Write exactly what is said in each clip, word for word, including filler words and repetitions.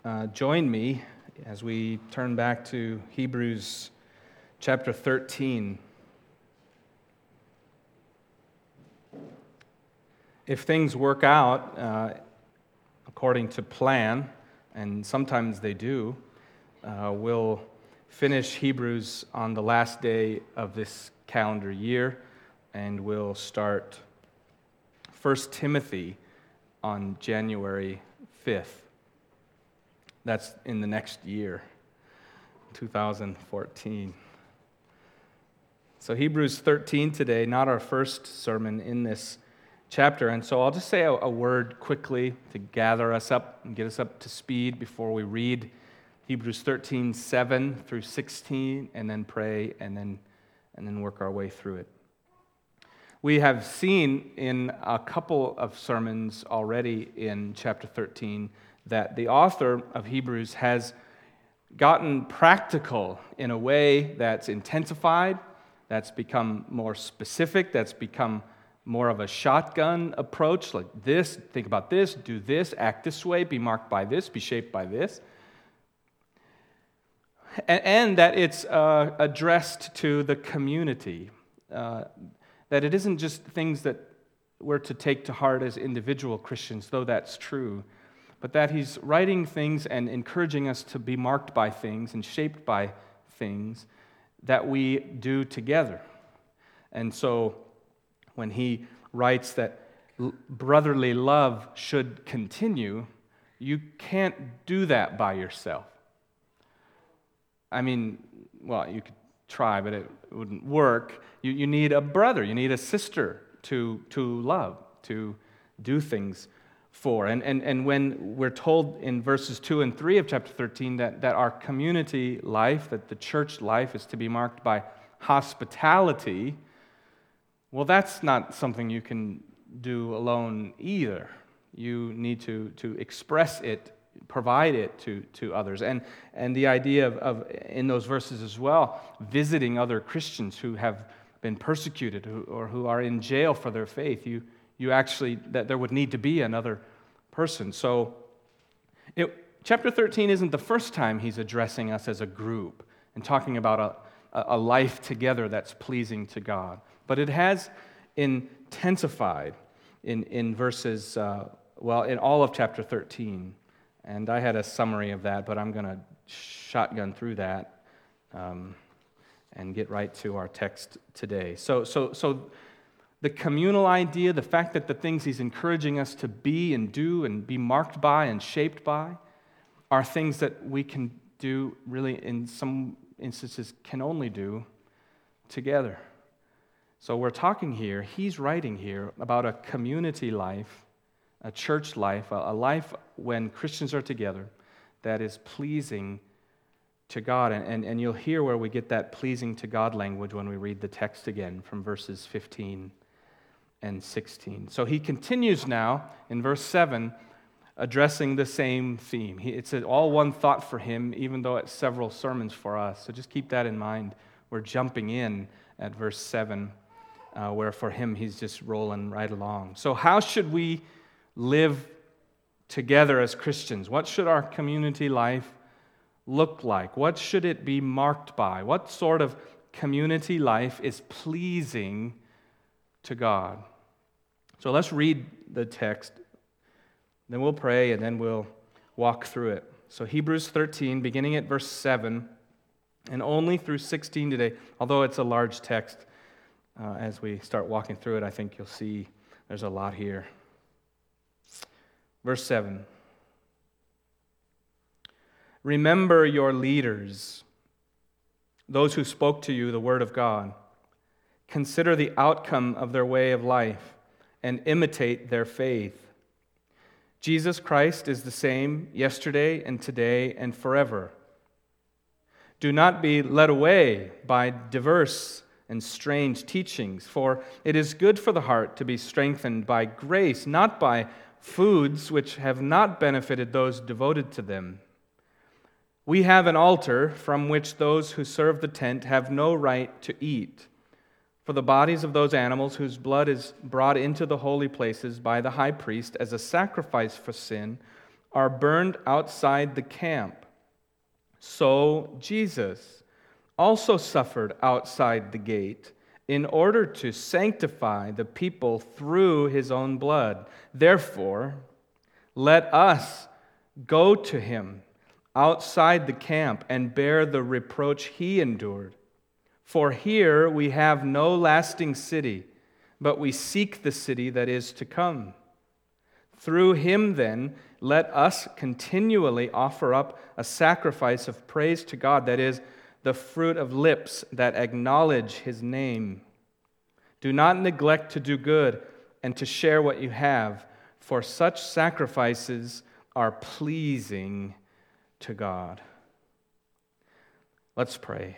Uh, join me as we turn back to Hebrews chapter thirteen. If things work out uh, according to plan, and sometimes they do, uh, we'll finish Hebrews on the last day of this calendar year, and we'll start First Timothy on January fifth. That's in the next year, two thousand fourteen. So Hebrews thirteen today, not our first sermon in this chapter. And so I'll just say a, a word quickly to gather us up and get us up to speed before we read Hebrews thirteen, seven through sixteen, and then pray, and then, and then work our way through it. We have seen in a couple of sermons already in chapter thirteen that the author of Hebrews has gotten practical in a way that's intensified, that's become more specific, that's become more of a shotgun approach, like this, think about this, do this, act this way, be marked by this, be shaped by this. And, and that it's uh, addressed to the community, uh, that it isn't just things that we're to take to heart as individual Christians, though that's true, but that he's writing things and encouraging us to be marked by things and shaped by things that we do together. And so when he writes that brotherly love should continue, you can't do that by yourself. I mean, well, you could try, but it wouldn't work. You, you need a brother, you need a sister to, to love, to do things for. And, and, and when we're told in verses two and three of chapter thirteen that, that our community life, that the church life is to be marked by hospitality, well, that's not something you can do alone either. You need to, to express it, provide it to, to others. And, and the idea of, of, in those verses as well, visiting other Christians who have been persecuted who, or who are in jail for their faith, you you actually, that there would need to be another person. So it, chapter thirteen isn't the first time he's addressing us as a group and talking about a, a life together that's pleasing to God. But it has intensified in, in verses, uh, well, in all of chapter thirteen. And I had a summary of that, but I'm going to shotgun through that um, and get right to our text today. So, so, so the communal idea, the fact that the things he's encouraging us to be and do and be marked by and shaped by are things that we can do, really in some instances can only do together. So we're talking here, he's writing here about a community life, a church life, a life when Christians are together that is pleasing to God. And, and, and you'll hear where we get that pleasing to God language when we read the text again from verses fifteen and sixteen. So he continues now in verse seven, addressing the same theme. He, it's all one thought for him, even though it's several sermons for us. So just keep that in mind. We're jumping in at verse seven, uh, where for him he's just rolling right along. So how should we live together as Christians? What should our community life look like? What should it be marked by? What sort of community life is pleasing to God? So let's read the text, then we'll pray, and then we'll walk through it. So Hebrews thirteen, beginning at verse seven, and only through sixteen today, although it's a large text, uh, as we start walking through it, I think you'll see there's a lot here. Verse seven. Remember your leaders, those who spoke to you the word of God. Consider the outcome of their way of life and imitate their faith. Jesus Christ is the same yesterday and today and forever. Do not be led away by diverse and strange teachings, for it is good for the heart to be strengthened by grace, not by foods which have not benefited those devoted to them. We have an altar from which those who serve the tent have no right to eat. For the bodies of those animals whose blood is brought into the holy places by the high priest as a sacrifice for sin are burned outside the camp. So Jesus also suffered outside the gate in order to sanctify the people through his own blood. Therefore, let us go to him outside the camp and bear the reproach he endured. For here we have no lasting city, but we seek the city that is to come. Through him, then, let us continually offer up a sacrifice of praise to God, that is, the fruit of lips that acknowledge his name. Do not neglect to do good and to share what you have, for such sacrifices are pleasing to God. Let's pray.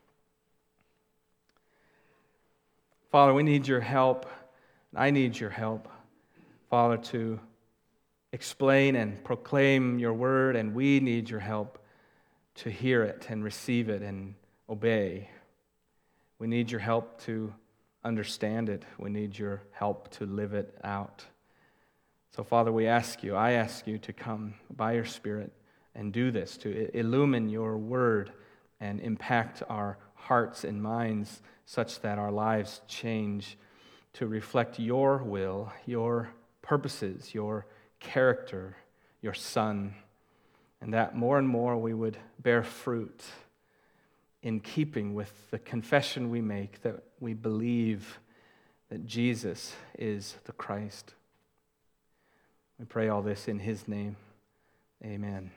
Father, we need your help. I need your help, Father, to explain and proclaim your word, and we need your help to hear it and receive it and obey. We need your help to understand it. We need your help to live it out. So, Father, we ask you, I ask you to come by your Spirit and do this, to illumine your word and impact our hearts and minds such that our lives change to reflect your will, your purposes, your character, your Son, and that more and more we would bear fruit in keeping with the confession we make that we believe that Jesus is the Christ. We pray all this in his name. Amen.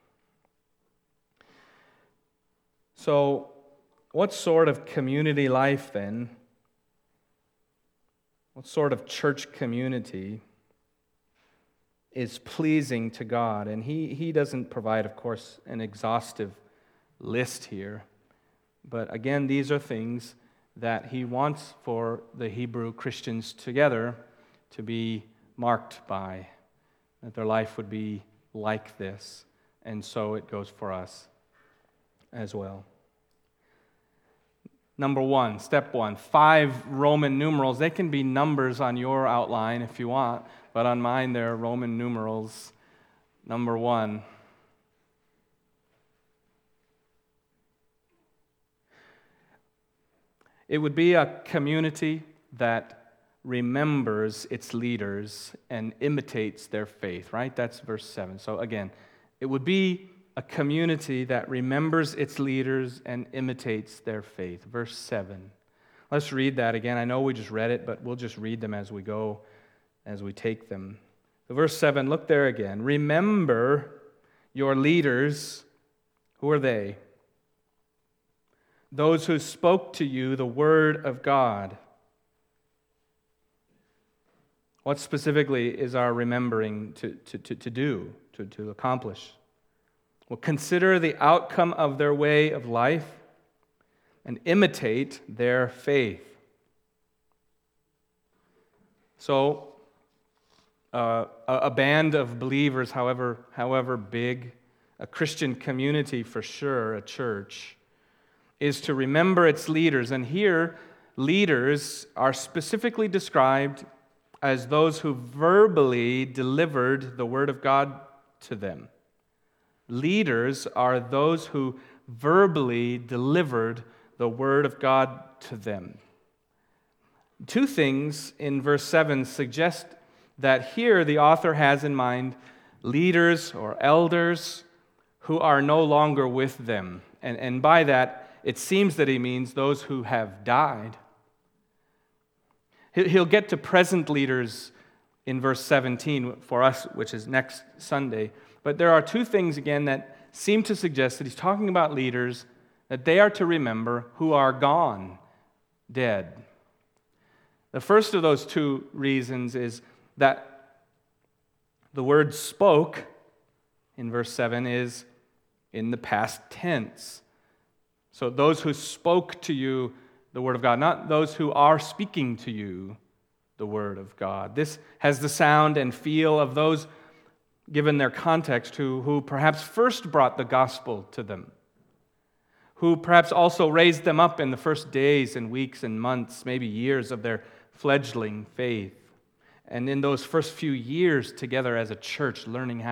So, what sort of community life then? What sort of church community is pleasing to God? And he, he doesn't provide, of course, an exhaustive list here. But again, these are things that he wants for the Hebrew Christians together to be marked by, that their life would be like this. And so it goes for us as well. Number one, step one, five Roman numerals. They can be numbers on your outline if you want, but on mine they're Roman numerals. Number one. It would be a community that remembers its leaders and imitates their faith, right? That's verse seven. So again, it would be a community that remembers its leaders and imitates their faith. Verse seven. Let's read that again. I know we just read it, but we'll just read them as we go, as we take them. So verse seven, look there again. Remember your leaders. Who are they? Those who spoke to you the word of God. What specifically is our remembering to, to, to, to do, to, to accomplish? Well, consider the outcome of their way of life and imitate their faith. So, uh, a, a band of believers, however, however big, a Christian community for sure, a church, is to remember its leaders. And here, leaders are specifically described as those who verbally delivered the word of God to them. Leaders are those who verbally delivered the word of God to them. Two things in verse seven suggest that here the author has in mind leaders or elders who are no longer with them. And, and by that, it seems that he means those who have died. He'll get to present leaders in verse seventeen for us, which is next Sunday. But there are two things, again, that seem to suggest that he's talking about leaders, that they are to remember who are gone, dead. The first of those two reasons is that the word spoke in verse seven is in the past tense. So those who spoke to you the word of God, not those who are speaking to you the word of God. This has the sound and feel of those, given their context, who, who perhaps first brought the gospel to them, who perhaps also raised them up in the first days and weeks and months, maybe years of their fledgling faith. And in those first few years together as a church, learning how,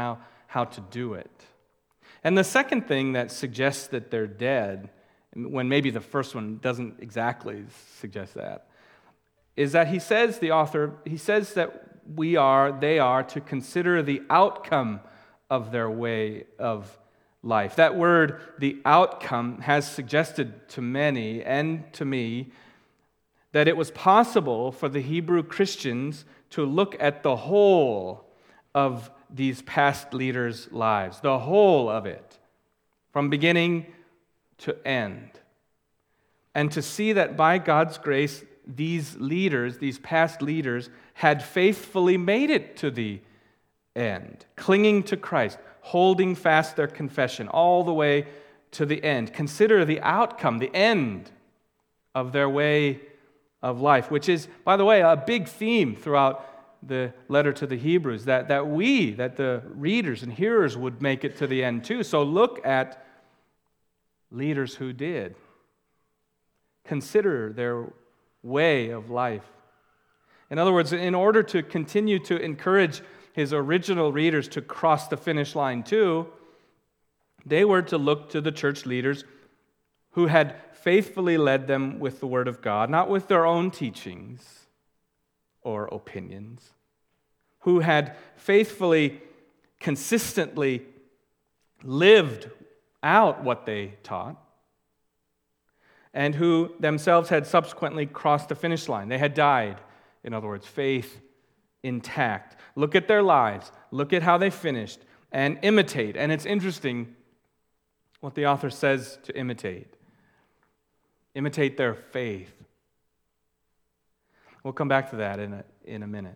how to do it. And the second thing that suggests that they're dead, when maybe the first one doesn't exactly suggest that, is that he says, the author, he says that we are, they are to consider the outcome of their way of life. That word, the outcome, has suggested to many and to me that it was possible for the Hebrew Christians to look at the whole of these past leaders' lives, the whole of it, from beginning to end, and to see that by God's grace, these leaders, these past leaders, had faithfully made it to the end, clinging to Christ, holding fast their confession all the way to the end. Consider the outcome, the end of their way of life, which is, by the way, a big theme throughout the letter to the Hebrews, that, that we, that the readers and hearers would make it to the end too. So look at leaders who did. Consider their way of life. In other words, in order to continue to encourage his original readers to cross the finish line too, they were to look to the church leaders who had faithfully led them with the Word of God, not with their own teachings or opinions, who had faithfully, consistently lived out what they taught, and who themselves had subsequently crossed the finish line. They had died, in other words, faith intact. Look at their lives, look at how they finished, and imitate. And it's interesting what the author says to imitate. Imitate their faith. We'll come back to that in a, in a minute.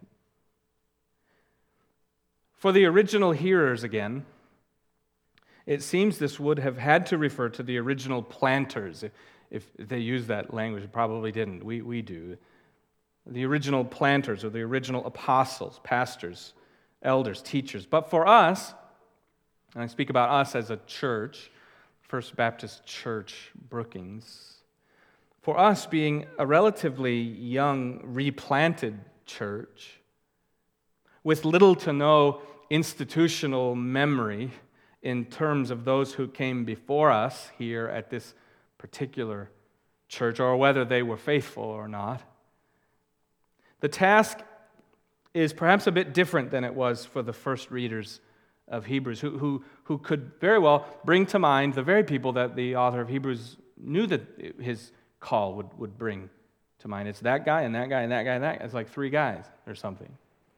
For the original hearers, again, it seems this would have had to refer to the original planters. If, if they used that language, it probably didn't. We, we do. The original planters or the original apostles, pastors, elders, teachers. But for us, and I speak about us as a church, First Baptist Church, Brookings, for us being a relatively young, replanted church with little to no institutional memory in terms of those who came before us here at this particular church, or whether they were faithful or not, the task is perhaps a bit different than it was for the first readers of Hebrews, who, who, who could very well bring to mind the very people that the author of Hebrews knew that his call would, would bring to mind. It's that guy and that guy and that guy and that guy. It's like three guys or something.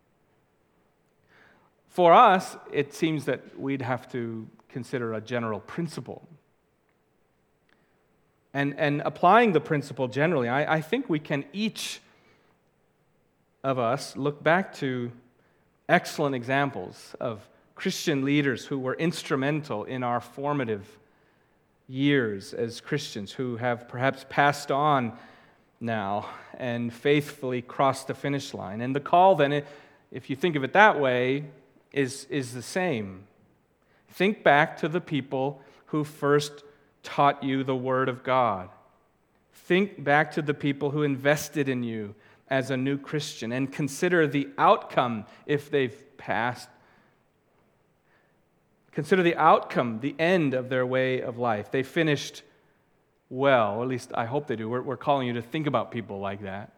For us, it seems that we'd have to consider a general principle. And, and applying the principle generally, I, I think we can each of us look back to excellent examples of Christian leaders who were instrumental in our formative years as Christians, who have perhaps passed on now and faithfully crossed the finish line. And the call then, if you think of it that way, is, is the same. Think back to the people who first taught you the Word of God. Think back to the people who invested in you as a new Christian, and consider the outcome if they've passed. Consider the outcome, the end of their way of life. They finished well, or at least I hope they do. We're, we're calling you to think about people like that.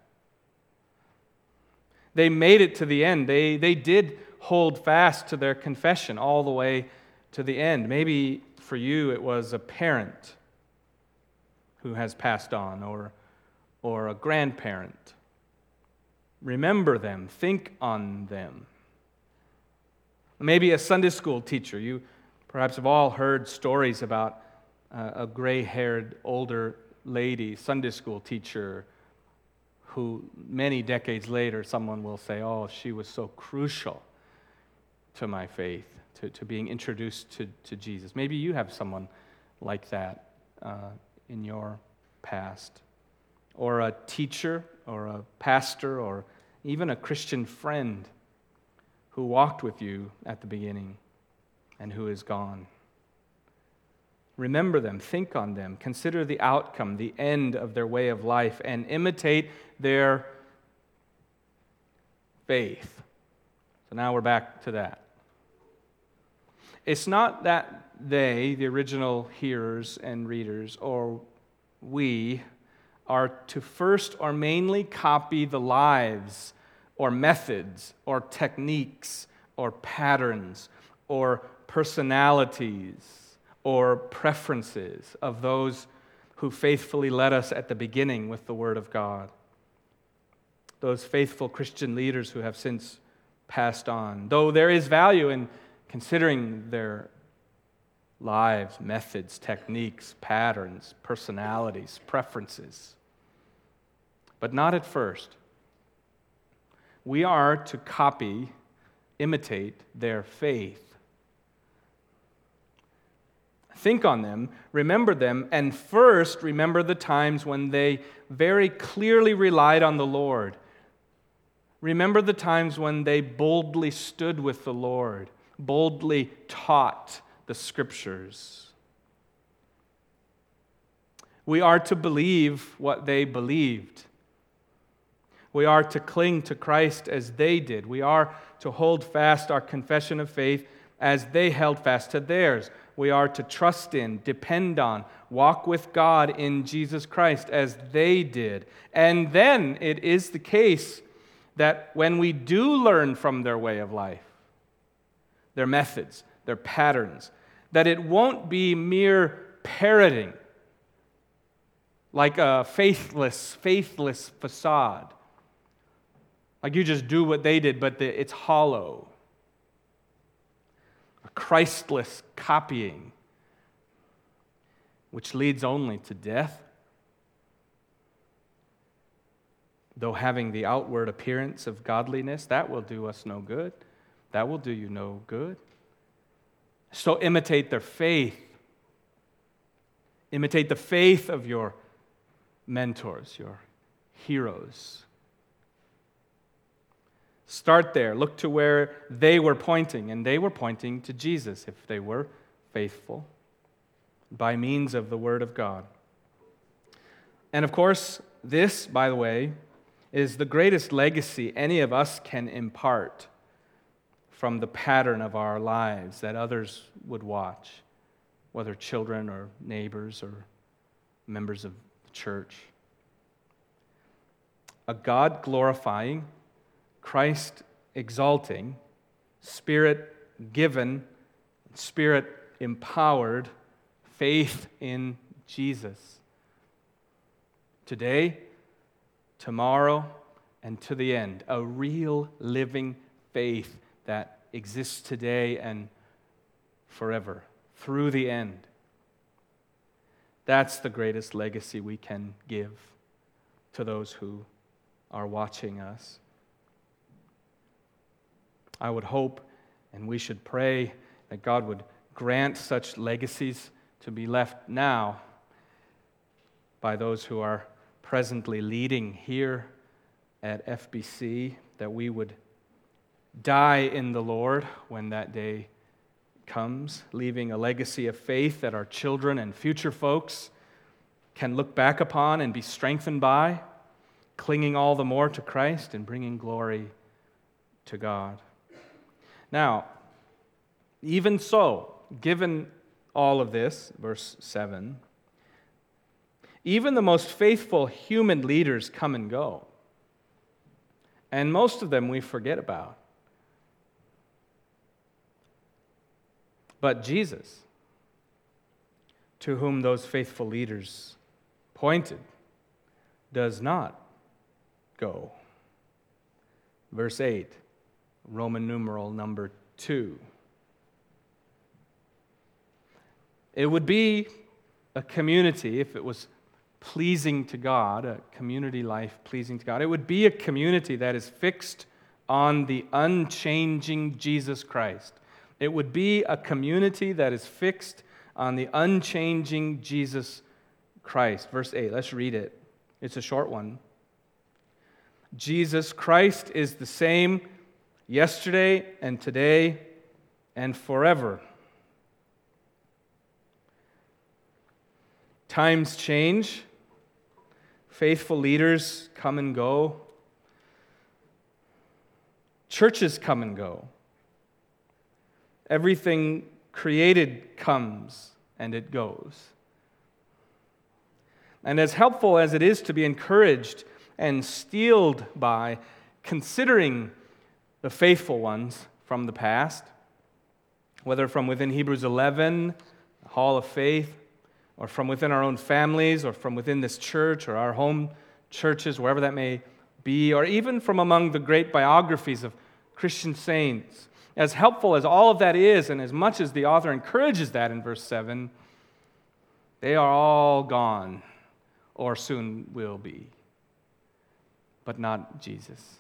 They made it to the end. They, they did hold fast to their confession all the way to the end. Maybe for you it was a parent who has passed on, or, or a grandparent. Remember them. Think on them. Maybe a Sunday school teacher. You perhaps have all heard stories about uh, a gray-haired older lady, Sunday school teacher, who many decades later someone will say, oh, she was so crucial to my faith, to, to being introduced to, to Jesus. Maybe you have someone like that uh, in your past. Or a teacher, or a pastor, or even a Christian friend who walked with you at the beginning and who is gone. Remember them, think on them, consider the outcome, the end of their way of life, and imitate their faith. So now we're back to that. It's not that they, the original hearers and readers, or we, are to first or mainly copy the lives or methods or techniques or patterns or personalities or preferences of those who faithfully led us at the beginning with the Word of God. Those faithful Christian leaders who have since passed on. Though there is value in considering their lives, methods, techniques, patterns, personalities, preferences. But not at first. We are to copy, imitate their faith. Think on them, remember them, and first remember the times when they very clearly relied on the Lord. Remember the times when they boldly stood with the Lord, boldly taught the Scriptures. We are to believe what they believed. We are to cling to Christ as they did. We are to hold fast our confession of faith as they held fast to theirs. We are to trust in, depend on, walk with God in Jesus Christ as they did. And then it is the case that when we do learn from their way of life, their methods, their patterns, that it won't be mere parroting, like a faithless, faithless facade. Like you just do what they did, but it's hollow. A Christless copying, which leads only to death. Though having the outward appearance of godliness, that will do us no good. That will do you no good. So imitate their faith. Imitate the faith of your mentors, your heroes. Start there. Look to where they were pointing, and they were pointing to Jesus if they were faithful by means of the Word of God. And of course, this, by the way, is the greatest legacy any of us can impart from the pattern of our lives that others would watch, whether children or neighbors or members of the church. A God-glorifying, Christ-exalting, Spirit-given, Spirit-empowered faith in Jesus. Today, tomorrow, and to the end. A real living faith that exists today and forever, through the end. That's the greatest legacy we can give to those who are watching us. I would hope, and we should pray, that God would grant such legacies to be left now by those who are presently leading here at F B C, that we would die in the Lord when that day comes, leaving a legacy of faith that our children and future folks can look back upon and be strengthened by, clinging all the more to Christ and bringing glory to God. Now, even so, given all of this, verse seven, even the most faithful human leaders come and go, and most of them we forget about. But Jesus, to whom those faithful leaders pointed, does not go. Verse eight, Roman numeral number two. It would be a community, if it was pleasing to God, a community life pleasing to God, it would be a community that is fixed on the unchanging Jesus Christ. It would be a community that is fixed on the unchanging Jesus Christ. Verse eight, let's read it. It's a short one. Jesus Christ is the same yesterday and today and forever. Times change. Faithful leaders come and go. Churches come and go. Everything created comes and it goes. And as helpful as it is to be encouraged and steeled by considering the faithful ones from the past, whether from within Hebrews eleven, the Hall of Faith, or from within our own families, or from within this church, or our home churches, wherever that may be, or even from among the great biographies of Christian saints. As helpful as all of that is, and as much as the author encourages that in verse seven, they are all gone, or soon will be, but not Jesus.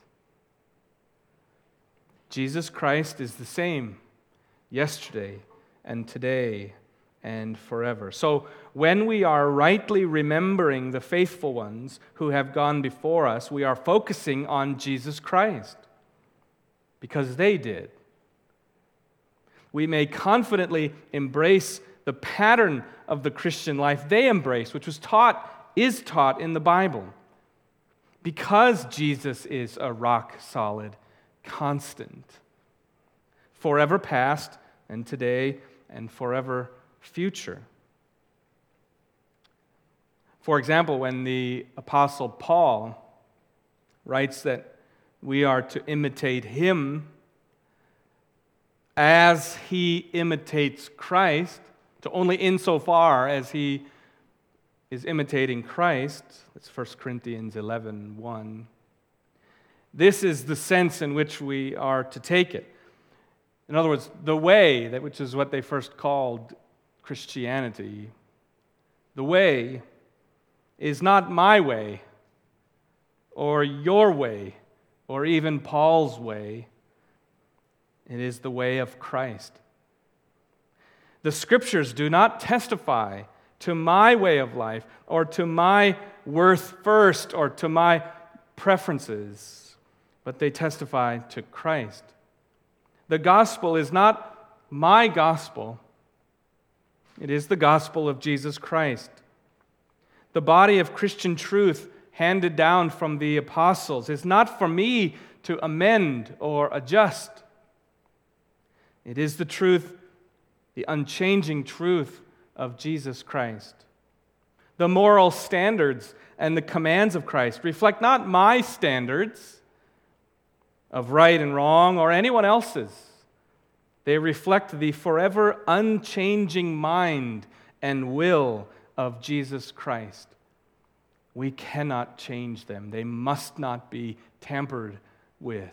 Jesus Christ is the same yesterday and today and forever. So when we are rightly remembering the faithful ones who have gone before us, we are focusing on Jesus Christ because they did. We may confidently embrace the pattern of the Christian life they embraced, which was taught, is taught in the Bible, because Jesus is a rock-solid constant, forever past and today and forever future. For example, when the Apostle Paul writes that we are to imitate him as he imitates Christ, to only insofar as he is imitating Christ, that's First Corinthians eleven one. This is the sense in which we are to take it. In other words, the way, that which is what they first called Christianity, the way is not my way, or your way, or even Paul's way. It is the way of Christ. The Scriptures do not testify to my way of life, or to my worth first, or to my preferences, but they testify to Christ. The gospel is not my gospel. It is the gospel of Jesus Christ. The body of Christian truth handed down from the apostles is not for me to amend or adjust. It is the truth, the unchanging truth of Jesus Christ. The moral standards and the commands of Christ reflect not my standards of right and wrong or anyone else's. They reflect the forever unchanging mind and will of Jesus Christ. We cannot change them. They must not be tampered with.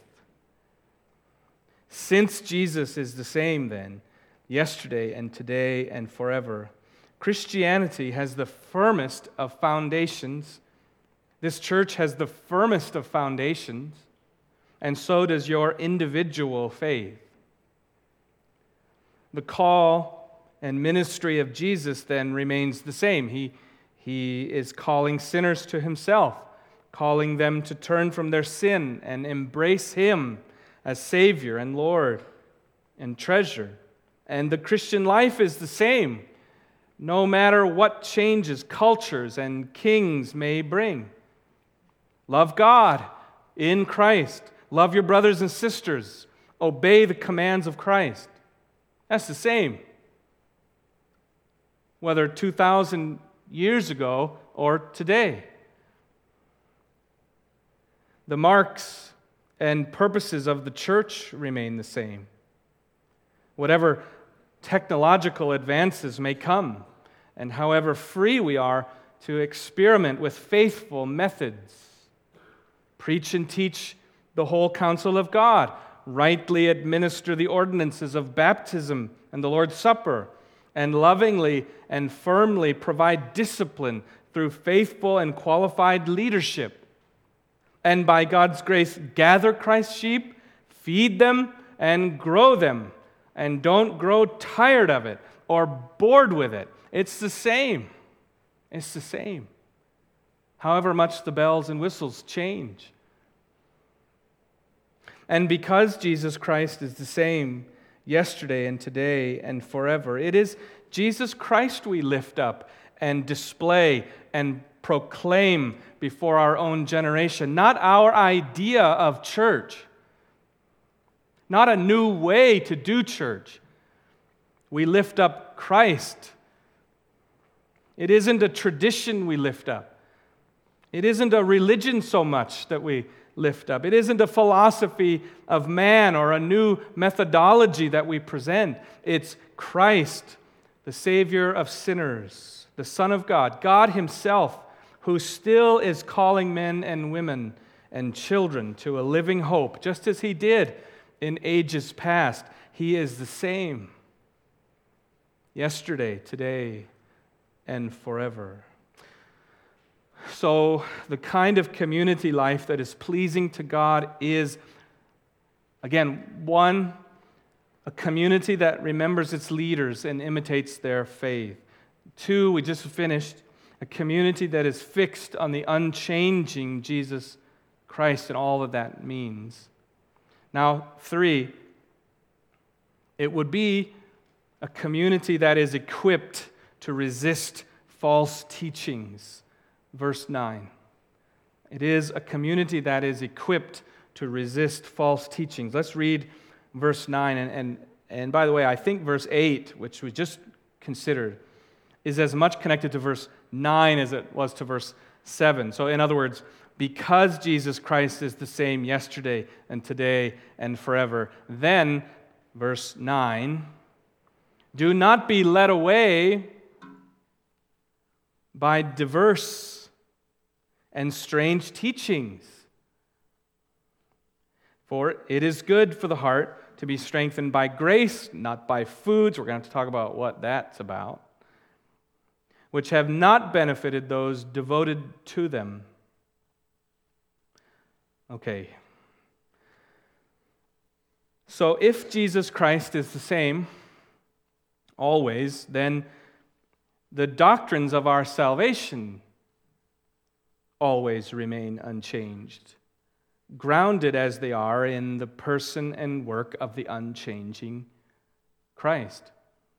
Since Jesus is the same then, yesterday and today and forever, Christianity has the firmest of foundations. This church has the firmest of foundations, and so does your individual faith. The call and ministry of Jesus then remains the same. He, he is calling sinners to himself, calling them to turn from their sin and embrace him as Savior and Lord and treasure. And the Christian life is the same, no matter what changes cultures and kings may bring. Love God in Christ. Love your brothers and sisters. Obey the commands of Christ. That's the same, whether two thousand years ago or today. The marks and purposes of the church remain the same. Whatever technological advances may come, and however free we are to experiment with faithful methods, preach and teach the whole counsel of God, rightly administer the ordinances of baptism and the Lord's Supper, and lovingly and firmly provide discipline through faithful and qualified leadership. And by God's grace, gather Christ's sheep, feed them, and grow them. And don't grow tired of it or bored with it. It's the same. It's the same. However much the bells and whistles change. And because Jesus Christ is the same yesterday and today and forever, it is Jesus Christ we lift up and display and proclaim before our own generation, not our idea of church, not a new way to do church, We lift up Christ. It isn't a tradition we lift up. It isn't a religion so much that we lift up. It isn't a philosophy of man or a new methodology that we present. It's Christ, the Savior of sinners, the Son of God, God Himself, who still is calling men and women and children to a living hope, just as He did in ages past. He is the same yesterday, today, and forever. So the kind of community life that is pleasing to God is, again, one, a community that remembers its leaders and imitates their faith. Two, we just finished, a community that is fixed on the unchanging Jesus Christ and all that that means. Now, three, it would be a community that is equipped to resist false teachings. Verse nine. It is a community that is equipped to resist false teachings. Let's read verse nine. And, and, and by the way, I think verse eight, which we just considered, is as much connected to verse nine as it was to verse seven. So in other words, because Jesus Christ is the same yesterday and today and forever, then, verse nine, do not be led away by diverse and strange teachings. For it is good for the heart to be strengthened by grace, not by foods. We're going to have to talk about what that's about, which have not benefited those devoted to them. Okay. So if Jesus Christ is the same always, then the doctrines of our salvation always remain unchanged, grounded as they are in the person and work of the unchanging Christ.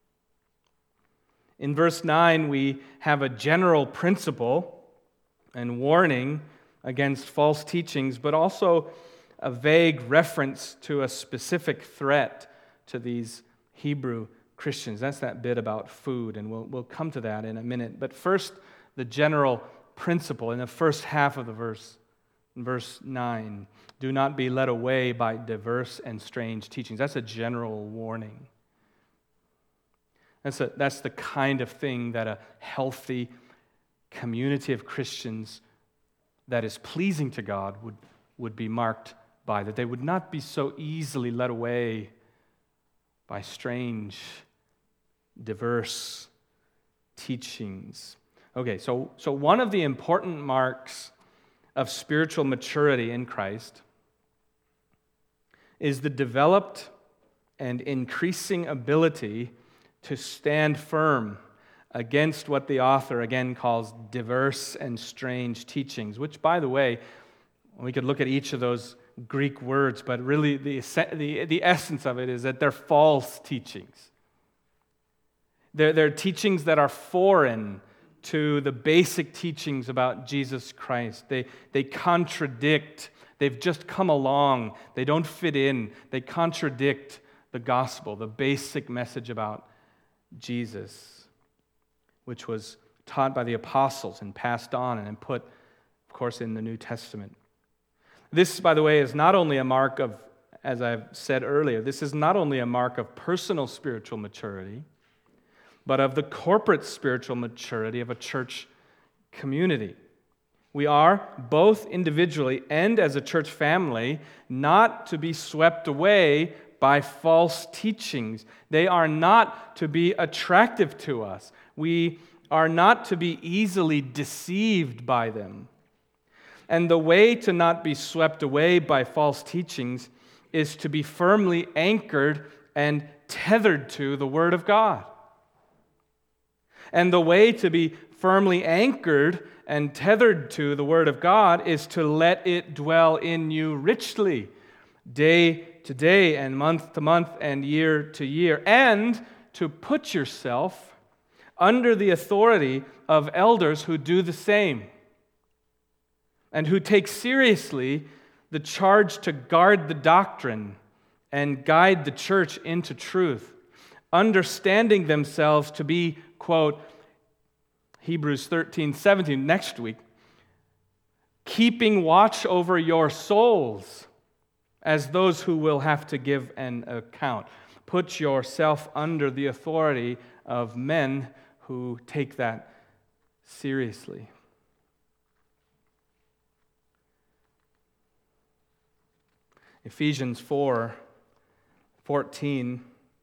In verse nine, we have a general principle and warning against false teachings, but also a vague reference to a specific threat to these Hebrew Christians. That's that bit about food, and we'll, we'll come to that in a minute. But first, the general principle in the first half of the verse, in verse nine. Do not be led away by diverse and strange teachings. That's a general warning. That's, a, that's the kind of thing that a healthy community of Christians that is pleasing to God would, would be marked by, that they would not be so easily led away by strange, diverse teachings. Okay, so, so one of the important marks of spiritual maturity in Christ is the developed and increasing ability to stand firm against what the author again calls diverse and strange teachings, which, by the way, we could look at each of those Greek words, but really the, the, the essence of it is that they're false teachings. They're, they're teachings that are foreign to the basic teachings about Jesus Christ. They, they contradict, they've just come along, they don't fit in, they contradict the gospel, the basic message about Jesus, which was taught by the apostles and passed on and put, of course, in the New Testament. This, by the way, is not only a mark of, as I've said earlier, this is not only a mark of personal spiritual maturity, but of the corporate spiritual maturity of a church community. We are, both individually and as a church family, not to be swept away by false teachings. They are not to be attractive to us. We are not to be easily deceived by them. And the way to not be swept away by false teachings is to be firmly anchored and tethered to the Word of God. And the way to be firmly anchored and tethered to the Word of God is to let it dwell in you richly, day to day and month to month and year to year, and to put yourself under the authority of elders who do the same and who take seriously the charge to guard the doctrine and guide the church into truth. understanding themselves to be, quote, Hebrews thirteen seventeen, next week, keeping watch over your souls as those who will have to give an account. Put yourself under the authority of men who take that seriously. Ephesians four fourteen,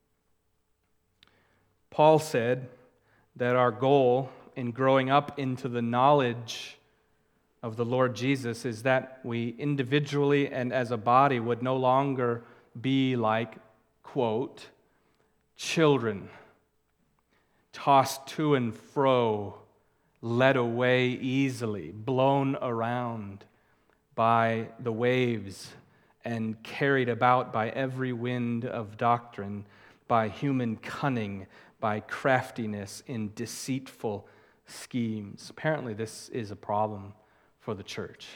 Paul said that our goal in growing up into the knowledge of the Lord Jesus is that we individually and as a body would no longer be like, quote, children, tossed to and fro, led away easily, blown around by the waves, and carried about by every wind of doctrine, by human cunning, by craftiness in deceitful schemes. Apparently, this is a problem for the church.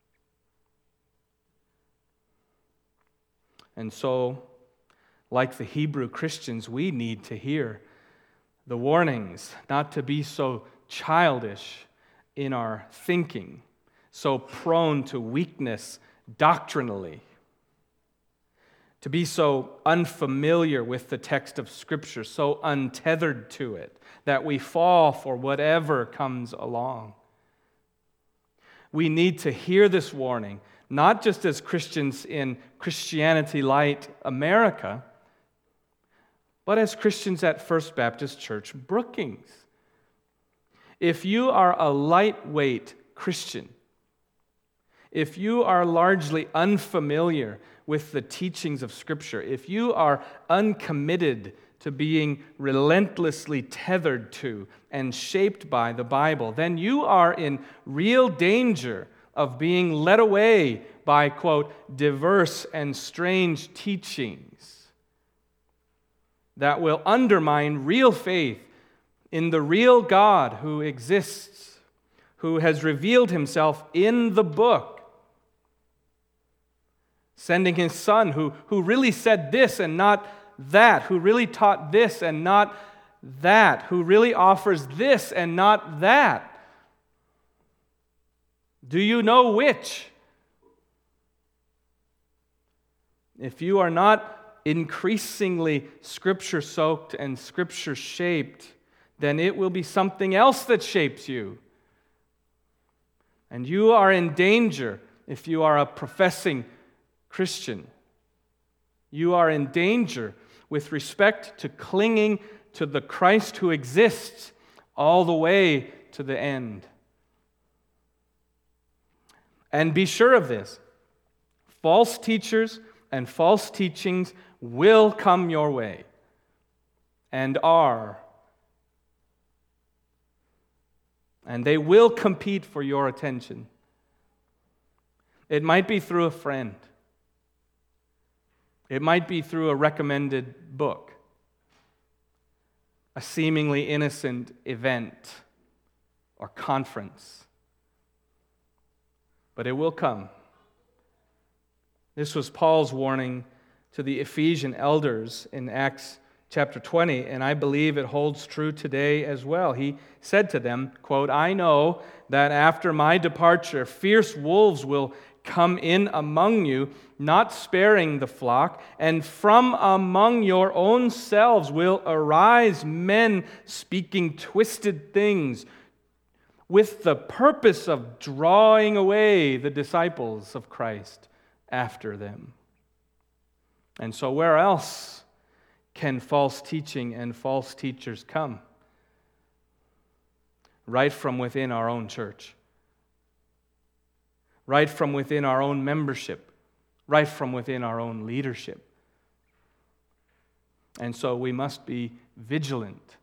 And so, like the Hebrew Christians, we need to hear the warnings not to be so childish in our thinking, so prone to weakness doctrinally, to be so unfamiliar with the text of Scripture, so untethered to it, that we fall for whatever comes along. We need to hear this warning, not just as Christians in Christianity Light America, but as Christians at First Baptist Church Brookings. If you are a lightweight Christian, if you are largely unfamiliar with the teachings of Scripture, if you are uncommitted to being relentlessly tethered to and shaped by the Bible, then you are in real danger of being led away by, quote, diverse and strange teachings that will undermine real faith in the real God who exists, who has revealed himself in the book, sending his Son who, who really said this and not that, who really taught this and not that, who really offers this and not that. Do you know which? If you are not increasingly Scripture-soaked and Scripture-shaped, then it will be something else that shapes you. And you are in danger if you are a professing Christian. You are in danger with respect to clinging to the Christ who exists all the way to the end. And be sure of this: false teachers and false teachings will come your way and are. And they will compete for your attention. It might be through a friend. It might be through a recommended book, a seemingly innocent event or conference. But it will come. This was Paul's warning to the Ephesian elders in Acts chapter twenty, and I believe it holds true today as well. He said to them, quote, I know that after my departure, fierce wolves will come in among you, not sparing the flock, and from among your own selves will arise men speaking twisted things with the purpose of drawing away the disciples of Christ after them. And so where else can false teaching and false teachers come? Right from within our own church. Right from within our own membership, right from within our own leadership. And so we must be vigilant.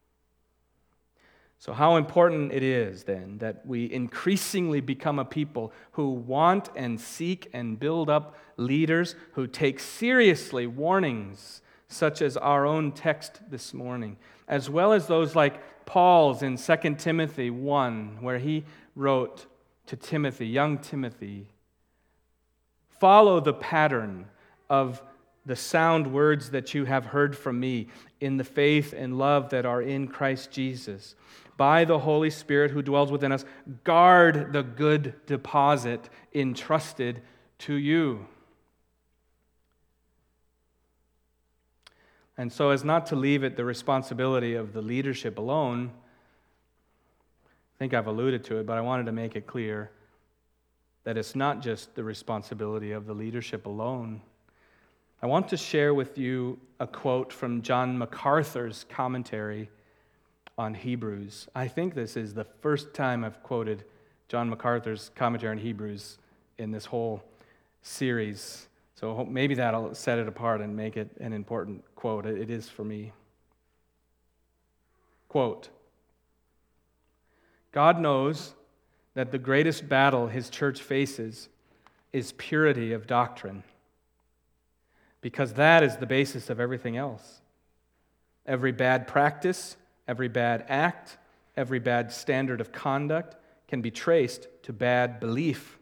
So how important it is then that we increasingly become a people who want and seek and build up leaders who take seriously warnings such as our own text this morning, as well as those like Paul's in Second Timothy one, where he wrote to Timothy, young Timothy, follow the pattern of the sound words that you have heard from me in the faith and love that are in Christ Jesus. By the Holy Spirit who dwells within us, guard the good deposit entrusted to you. And so as not to leave it the responsibility of the leadership alone, I think I've alluded to it, but I wanted to make it clear that it's not just the responsibility of the leadership alone. I want to share with you a quote from John MacArthur's commentary on Hebrews. I think this is the first time I've quoted John MacArthur's commentary on Hebrews in this whole series. So maybe that'll set it apart and make it an important quote. It is for me. Quote, God knows that the greatest battle his church faces is purity of doctrine, because that is the basis of everything else. Every bad practice, every bad act, every bad standard of conduct can be traced to bad belief.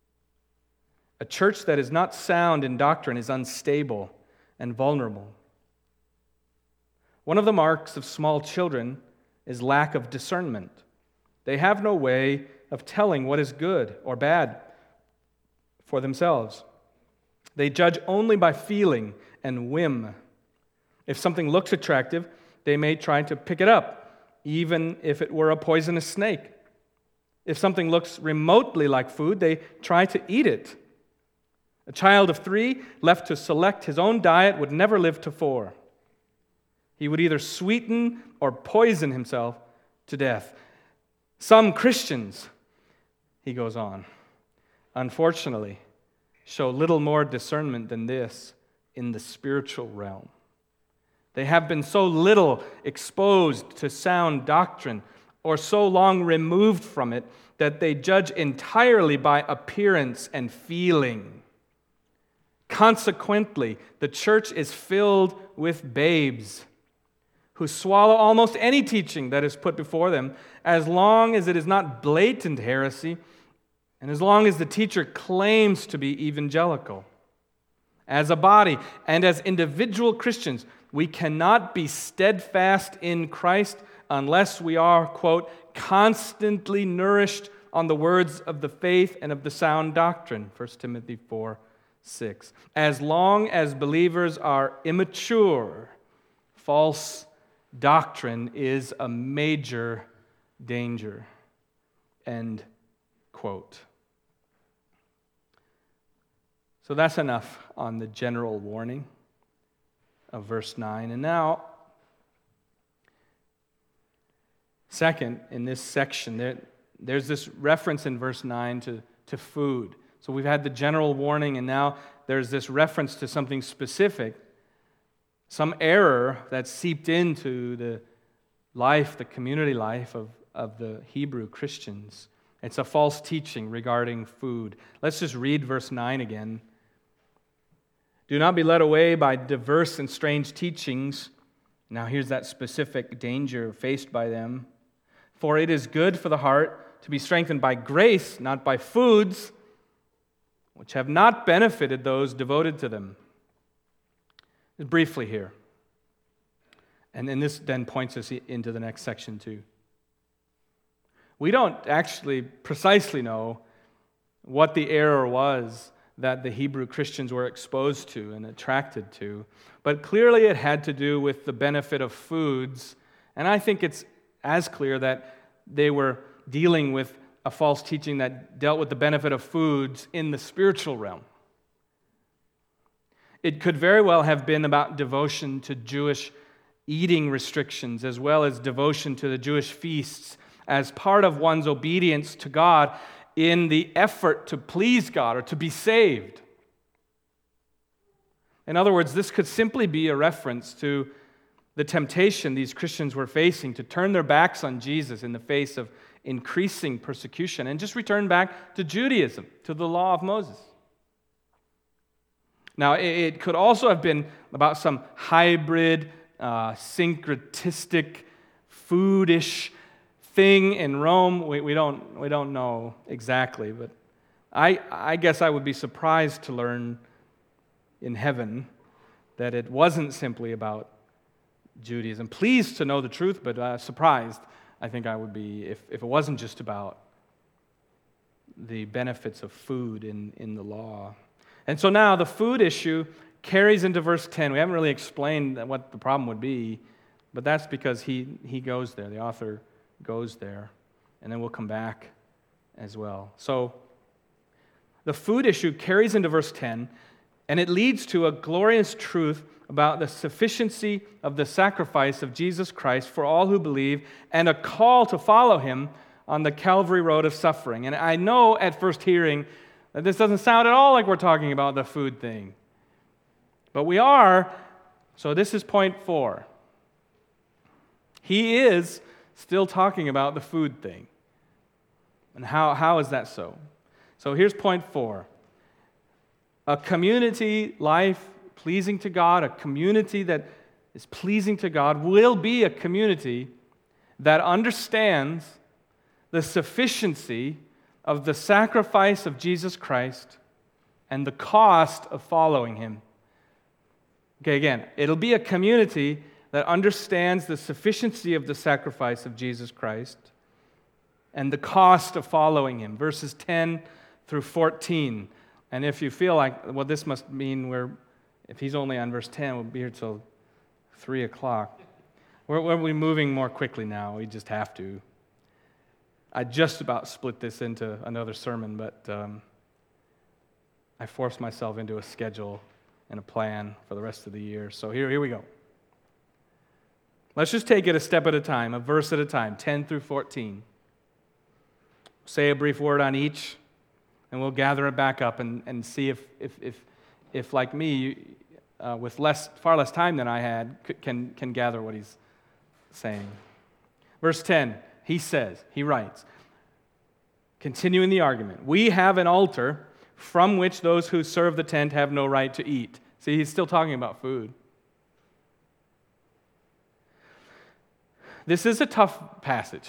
A church that is not sound in doctrine is unstable and vulnerable. One of the marks of small children is lack of discernment. They have no way of telling what is good or bad for themselves. They judge only by feeling and whim. If something looks attractive, they may try to pick it up, even if it were a poisonous snake. If something looks remotely like food, they try to eat it. A child of three, left to select his own diet, would never live to four. He would either sweeten or poison himself to death. Some Christians, he goes on, unfortunately, show little more discernment than this in the spiritual realm. They have been so little exposed to sound doctrine or so long removed from it that they judge entirely by appearance and feeling. Consequently, the church is filled with babes who swallow almost any teaching that is put before them, as long as it is not blatant heresy and as long as the teacher claims to be evangelical. As a body and as individual Christians, we cannot be steadfast in Christ unless we are, quote, constantly nourished on the words of the faith and of the sound doctrine, First Timothy four six. As long as believers are immature, false doctrine is a major danger, end quote. So that's enough on the general warning of verse nine. And now, second, in this section, there, there's this reference in verse nine to, to food. So we've had the general warning, and now there's this reference to something specific, some error that seeped into the life, the community life of, of the Hebrew Christians. It's a false teaching regarding food. Let's just read verse nine again. Do not be led away by diverse and strange teachings. Now here's that specific danger faced by them. For it is good for the heart to be strengthened by grace, not by foods, which have not benefited those devoted to them. Just briefly here. And then this then points us into the next section too. We don't actually precisely know what the error was that the Hebrew Christians were exposed to and attracted to, but clearly it had to do with the benefit of foods, and I think it's as clear that they were dealing with a false teaching that dealt with the benefit of foods in the spiritual realm. It could very well have been about devotion to Jewish eating restrictions as well as devotion to the Jewish feasts as part of one's obedience to God in the effort to please God or to be saved. In other words, this could simply be a reference to the temptation these Christians were facing to turn their backs on Jesus in the face of increasing persecution and just return back to Judaism, to the law of Moses. Now, it could also have been about some hybrid, uh, syncretistic, foodish thing in Rome. We, we don't we don't know exactly, but I I guess I would be surprised to learn in heaven that it wasn't simply about Judaism. Pleased to know the truth, but uh, surprised, I think I would be, if, if it wasn't just about the benefits of food in, in the law. And so now the food issue carries into verse ten. We haven't really explained what the problem would be, but that's because he, he goes there. The author goes there. And then we'll come back as well. So the food issue carries into verse ten, and it leads to a glorious truth about the sufficiency of the sacrifice of Jesus Christ for all who believe, and a call to follow him on the Calvary road of suffering. And I know at first hearing that this doesn't sound at all like we're talking about the food thing. But we are, so this is point four. He is still talking about the food thing. And how, how is that so? So here's point four. A community life pleasing to God, a community that is pleasing to God, will be a community that understands the sufficiency of the sacrifice of Jesus Christ and the cost of following him. Okay, again, it'll be a community that understands the sufficiency of the sacrifice of Jesus Christ and the cost of following him. Verses ten through fourteen. And if you feel like, well, this must mean we're, if he's only on verse ten, we'll be here till three o'clock. We're, we're moving more quickly now. We just have to. I just about split this into another sermon, but um, I forced myself into a schedule and a plan for the rest of the year. So here, here we go. Let's just take it a step at a time, a verse at a time, ten through fourteen. Say a brief word on each, and we'll gather it back up and, and see if, if, if, if like me, uh, with less, far less time than I had, can, can gather what he's saying. Verse ten. He says, he writes, continuing the argument, we have an altar from which those who serve the tent have no right to eat. See, he's still talking about food. This is a tough passage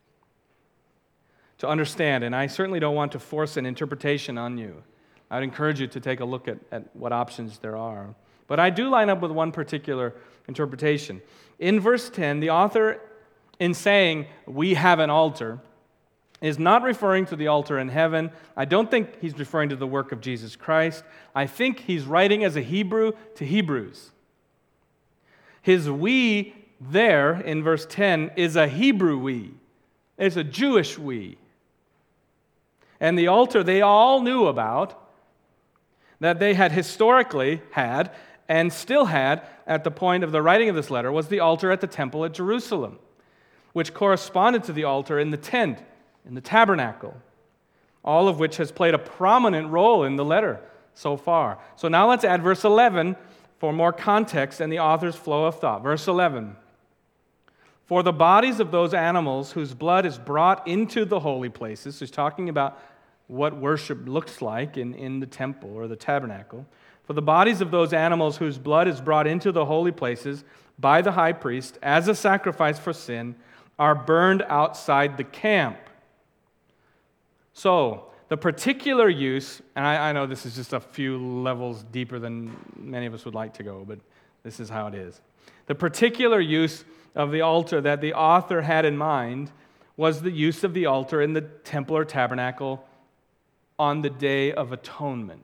to understand, and I certainly don't want to force an interpretation on you. I'd encourage you to take a look at, at what options there are. But I do line up with one particular interpretation. In verse ten, the author, in saying, we have an altar, is not referring to the altar in heaven. I don't think he's referring to the work of Jesus Christ. I think he's writing as a Hebrew to Hebrews. His we there in verse ten is a Hebrew we. It's a Jewish we. And the altar they all knew about, that they had historically had and still had at the point of the writing of this letter, was the altar at the temple at Jerusalem, which corresponded to the altar in the tent, in the tabernacle, all of which has played a prominent role in the letter so far. So now let's add verse eleven for more context and the author's flow of thought. Verse eleven, for the bodies of those animals whose blood is brought into the holy places, so he's talking about what worship looks like in, in the temple or the tabernacle. For the bodies of those animals whose blood is brought into the holy places by the high priest as a sacrifice for sin are burned outside the camp. So, the particular use, and I, I know this is just a few levels deeper than many of us would like to go, but this is how it is. The particular use of the altar that the author had in mind was the use of the altar in the temple or tabernacle on the Day of Atonement.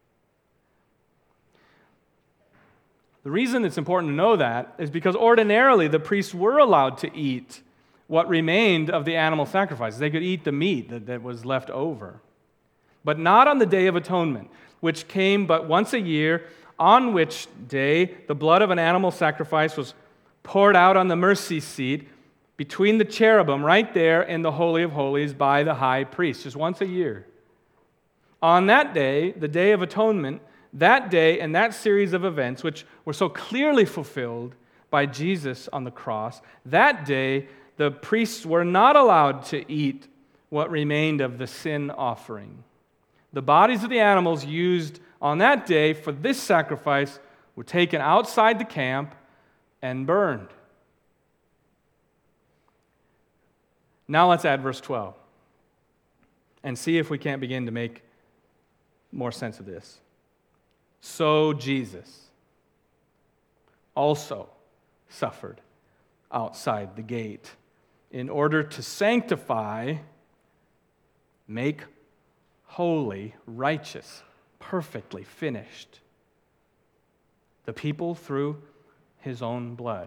The reason it's important to know that is because ordinarily the priests were allowed to eat what remained of the animal sacrifices. They could eat the meat that, that was left over. But not on the Day of Atonement, which came but once a year, on which day the blood of an animal sacrifice was poured out on the mercy seat between the cherubim right there in the Holy of Holies by the high priest, just once a year. On that day, the Day of Atonement, that day and that series of events, which were so clearly fulfilled by Jesus on the cross, that day the priests were not allowed to eat what remained of the sin offering. The bodies of the animals used on that day for this sacrifice were taken outside the camp and burned. Now let's add verse twelve and see if we can't begin to make more sense of this. So Jesus. also suffered outside the gate in order to sanctify, make holy, righteous, perfectly finished the people through his own blood.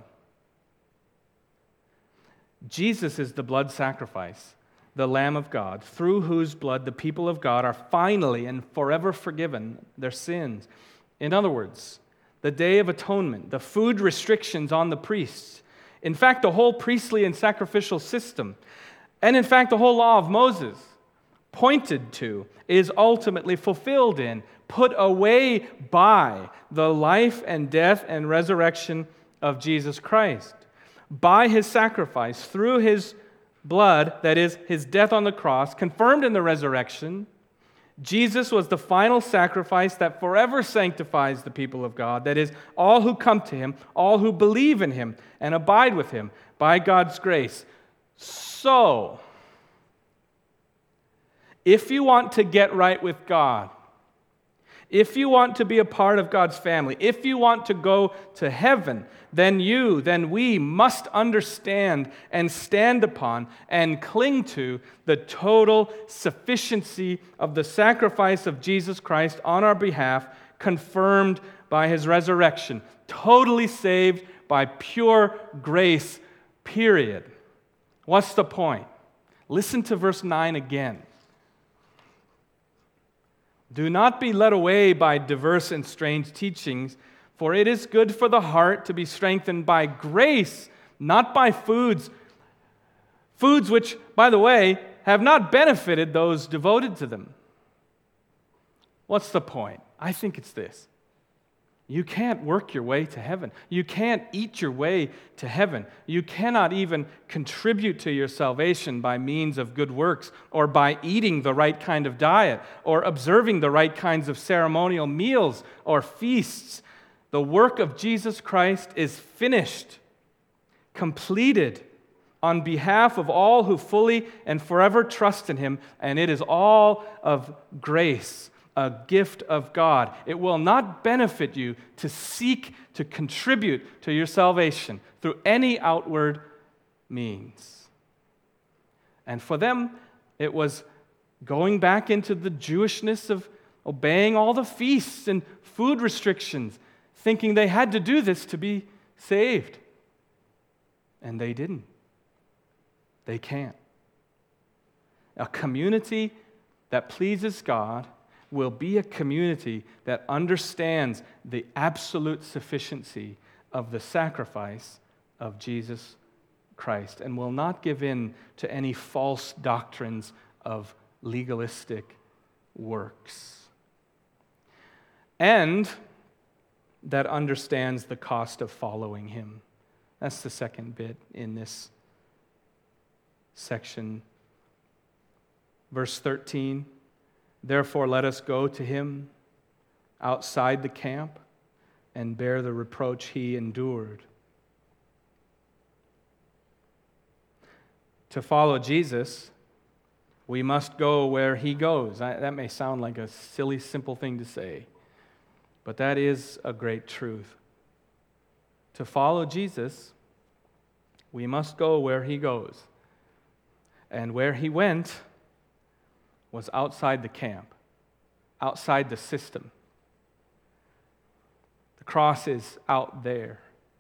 Jesus is the blood sacrifice, the Lamb of God, through whose blood the people of God are finally and forever forgiven their sins. In other words, the Day of Atonement, the food restrictions on the priests, in fact, the whole priestly and sacrificial system, and in fact, the whole law of Moses pointed to, is ultimately fulfilled in, put away by the life and death and resurrection of Jesus Christ. By his sacrifice, through his blood, that is, his death on the cross, confirmed in the resurrection, Jesus was the final sacrifice that forever sanctifies the people of God, that is, all who come to him, all who believe in him and abide with him by God's grace. So, if you want to get right with God, if you want to be a part of God's family, if you want to go to heaven, then you, then we must understand and stand upon and cling to the total sufficiency of the sacrifice of Jesus Christ on our behalf, confirmed by his resurrection, totally saved by pure grace, period. What's the point? Listen to verse nine again. Do not be led away by diverse and strange teachings, for it is good for the heart to be strengthened by grace, not by foods. Foods which, by the way, have not benefited those devoted to them. What's the point? I think it's this. You can't work your way to heaven. You can't eat your way to heaven. You cannot even contribute to your salvation by means of good works or by eating the right kind of diet or observing the right kinds of ceremonial meals or feasts. The work of Jesus Christ is finished, completed on behalf of all who fully and forever trust in him, and it is all of grace, a gift of God. It will not benefit you to seek to contribute to your salvation through any outward means. And for them, it was going back into the Jewishness of obeying all the feasts and food restrictions, thinking they had to do this to be saved. And they didn't. They can't. A community that pleases God will be a community that understands the absolute sufficiency of the sacrifice of Jesus Christ and will not give in to any false doctrines of legalistic works. And that understands the cost of following him. That's the second bit in this section. Verse thirteen. Therefore, let us go to him outside the camp and bear the reproach he endured. To follow Jesus, we must go where he goes. I, that may sound like a silly, simple thing to say, but that is a great truth. To follow Jesus, we must go where he goes. And where he went was outside the camp, outside the system. The cross is out there.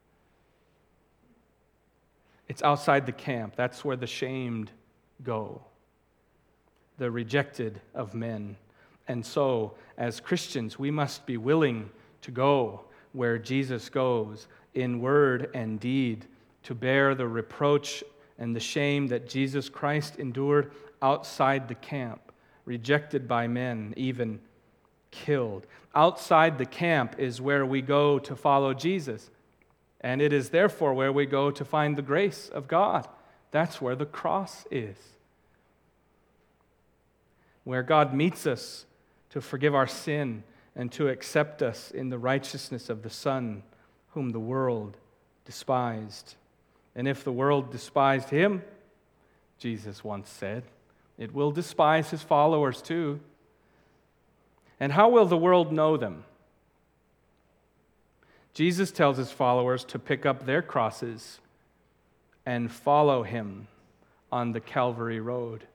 It's outside the camp. That's where the shamed go, the rejected of men. And so, as Christians, we must be willing to go where Jesus goes in word and deed, to bear the reproach and the shame that Jesus Christ endured outside the camp, rejected by men, even killed. Outside the camp is where we go to follow Jesus, and it is therefore where we go to find the grace of God. That's where the cross is, where God meets us to forgive our sin and to accept us in the righteousness of the Son, whom the world despised. And if the world despised him, Jesus once said, it will despise his followers too. And how will the world know them? Jesus tells his followers to pick up their crosses and follow him on the Calvary road.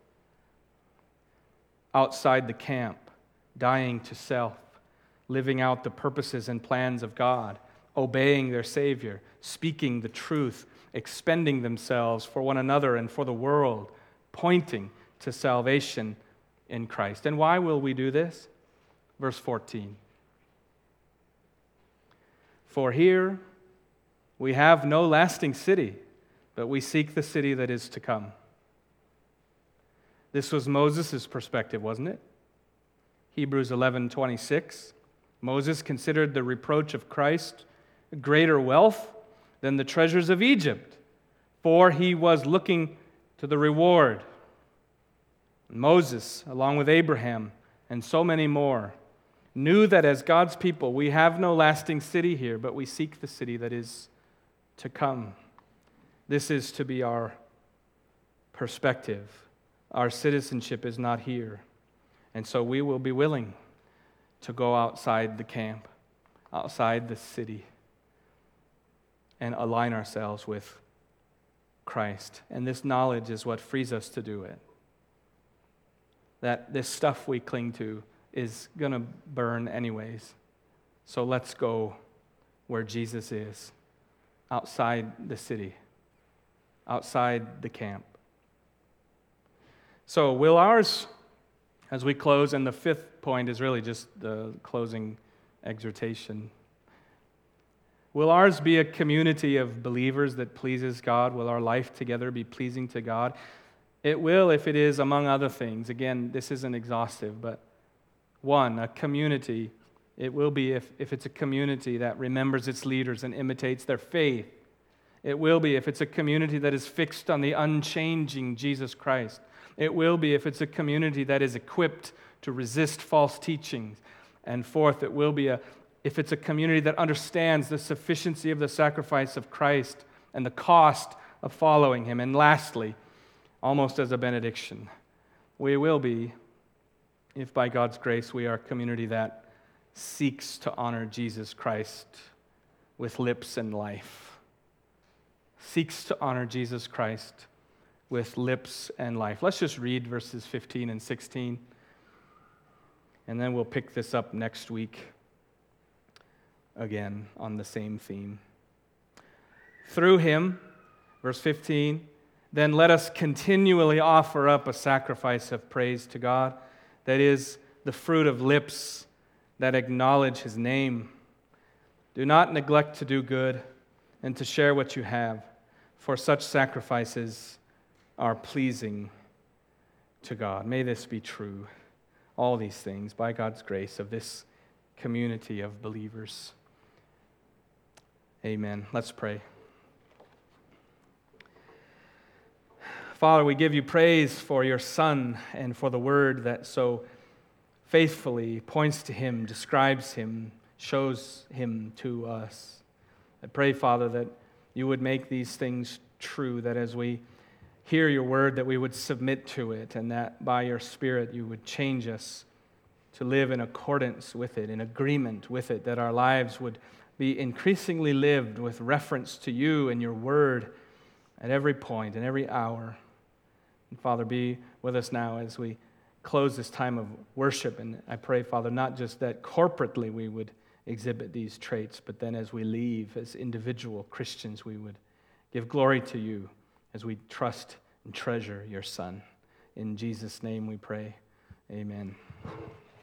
Outside the camp, dying to self, living out the purposes and plans of God, obeying their Savior, speaking the truth, expending themselves for one another and for the world, pointing to salvation in Christ. And why will we do this? Verse fourteen. For here we have no lasting city, but we seek the city that is to come. This was Moses' perspective, wasn't it? Hebrews eleven twenty-six. Moses considered the reproach of Christ greater wealth than the treasures of Egypt, for he was looking to the reward. Moses, along with Abraham and so many more, knew that as God's people, we have no lasting city here, but we seek the city that is to come. This is to be our perspective. Our citizenship is not here. And so we will be willing to go outside the camp, outside the city, and align ourselves with Christ. And this knowledge is what frees us to do it. That this stuff we cling to is going to burn anyways. So let's go where Jesus is, outside the city, outside the camp. So will ours, as we close, and the fifth point is really just the closing exhortation, will ours be a community of believers that pleases God? Will our life together be pleasing to God? It will if it is, among other things. Again, this isn't exhaustive, but one, a community. It will be if, if it's a community that remembers its leaders and imitates their faith. It will be if it's a community that is fixed on the unchanging Jesus Christ. It will be if it's a community that is equipped to resist false teachings. And fourth, it will be a, if it's a community that understands the sufficiency of the sacrifice of Christ and the cost of following him. And lastly, almost as a benediction, we will be, if by God's grace we are a community that seeks to honor Jesus Christ with lips and life. Seeks to honor Jesus Christ with lips and life. Let's just read verses fifteen and sixteen, and then we'll pick this up next week again on the same theme. Through him, verse fifteen, then let us continually offer up a sacrifice of praise to God, that is, the fruit of lips that acknowledge his name. Do not neglect to do good and to share what you have, for such sacrifices are pleasing to God. May this be true, all these things, by God's grace, of this community of believers. Amen. Let's pray. Father, we give you praise for your Son and for the word that so faithfully points to him, describes him, shows him to us. I pray, Father, that you would make these things true, that as we hear your word, that we would submit to it, and that by your Spirit you would change us to live in accordance with it, in agreement with it, that our lives would be increasingly lived with reference to you and your word at every point and every hour. And Father, be with us now as we close this time of worship. And I pray, Father, not just that corporately we would exhibit these traits, but then as we leave as individual Christians, we would give glory to you as we trust and treasure your Son. In Jesus' name we pray. Amen.